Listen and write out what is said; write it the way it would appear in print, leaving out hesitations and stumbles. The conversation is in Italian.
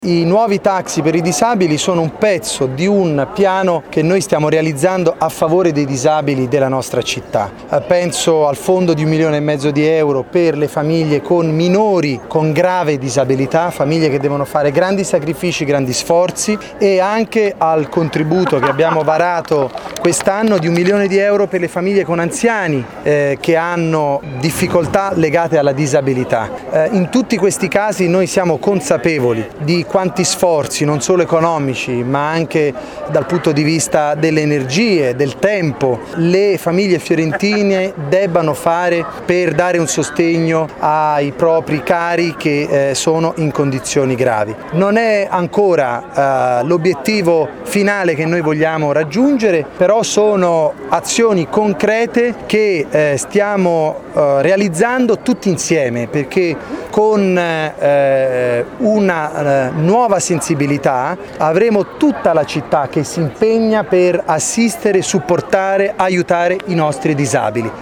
I nuovi taxi per i disabili sono un pezzo di un piano che noi stiamo realizzando a favore dei disabili della nostra città. Penso al fondo di 1,5 milioni di euro per le famiglie con minori con grave disabilità, famiglie che devono fare grandi sacrifici, grandi sforzi, e anche al contributo che abbiamo varato quest'anno di 1 milione di euro per le famiglie con anziani che hanno difficoltà legate alla disabilità. In tutti questi casi noi siamo consapevoli di quanti sforzi, non solo economici, ma anche dal punto di vista delle energie, del tempo, le famiglie fiorentine debbano fare per dare un sostegno ai propri cari che sono in condizioni gravi. Non è ancora l'obiettivo finale che noi vogliamo raggiungere, però sono azioni concrete che stiamo realizzando tutti insieme, perché con una nuova sensibilità avremo tutta la città che si impegna per assistere, supportare, aiutare i nostri disabili.